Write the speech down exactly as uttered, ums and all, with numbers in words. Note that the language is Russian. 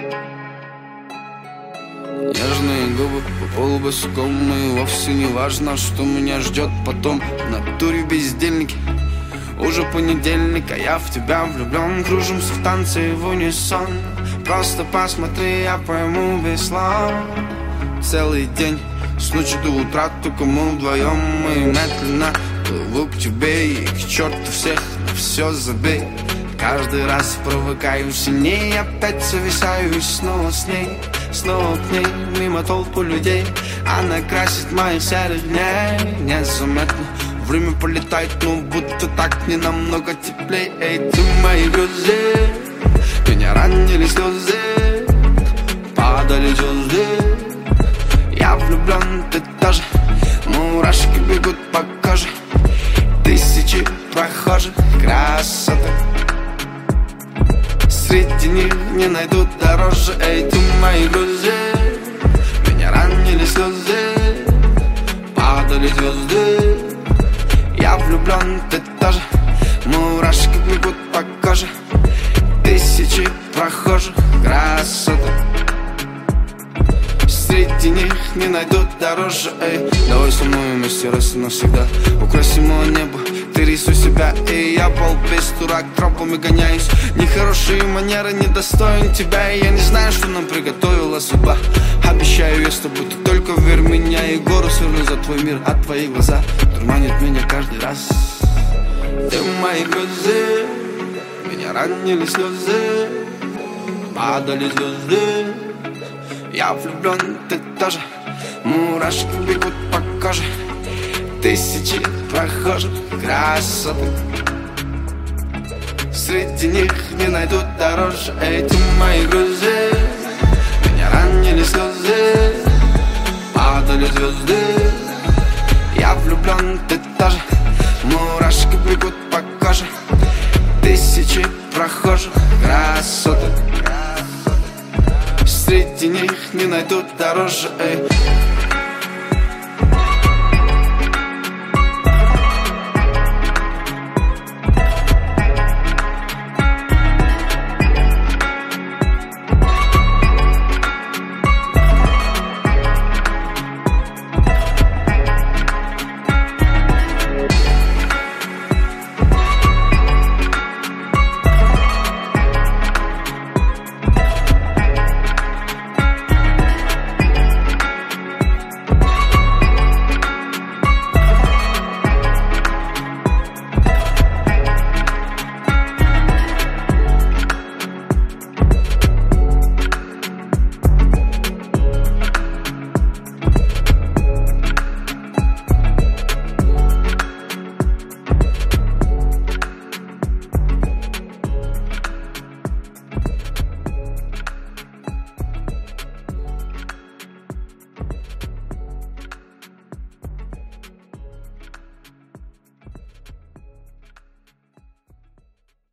Нежные губы по полу босиком, и вовсе не важно, что меня ждет потом. В натуре бездельники, уже понедельник, а я в тебя влюблен. Кружимся в танце в унисон. Просто посмотри, я пойму без слов. Целый день, с ночи до утра, только мы вдвоем. Мы медленно плыву к тебе и к черту всех, на все забей. Каждый раз привыкаю сильнее, опять зависаю и снова с ней, снова к ней, мимо толпы людей. Она красит моих серых дней незаметно. Время полетает, но будто так не намного теплей. Эй, ты мои грозы, меня ранили слезы, падали звезды. Я влюблен, ты тоже, мурашки бегут по коже. Тысячи прохожих, красоты, среди них не найду дороже. Эй, ты мои грозы, меня ранили слезы, падали звезды. Я влюблен, ты тоже, мурашки бегут по коже. Тысячи прохожих, красоты, среди них не найду дороже. Эй, давай со мной вместе раз и навсегда украсим его небо. Ты рисуй себя, и я пол без дурак, тропами гоняюсь. Нехорошие манеры недостоин тебя, и я не знаю, что нам приготовила судьба. Обещаю, я с тобой, ты только верь в меня, и гору сверну за твой мир, а твои глаза дурманят меня каждый раз. Ты мои грозы, меня ранили слезы, падали звезды. Я влюблен, ты тоже, мурашки бегут по коже. Тысячи прохожих, красоты, среди них не найду дороже. Эй, ты мои грозы, меня ранили слезы, падали звезды. Я влюблен, ты тоже, мурашки бегут по коже. Тысячи прохожих, красоты, среди них не найду дороже. Эй.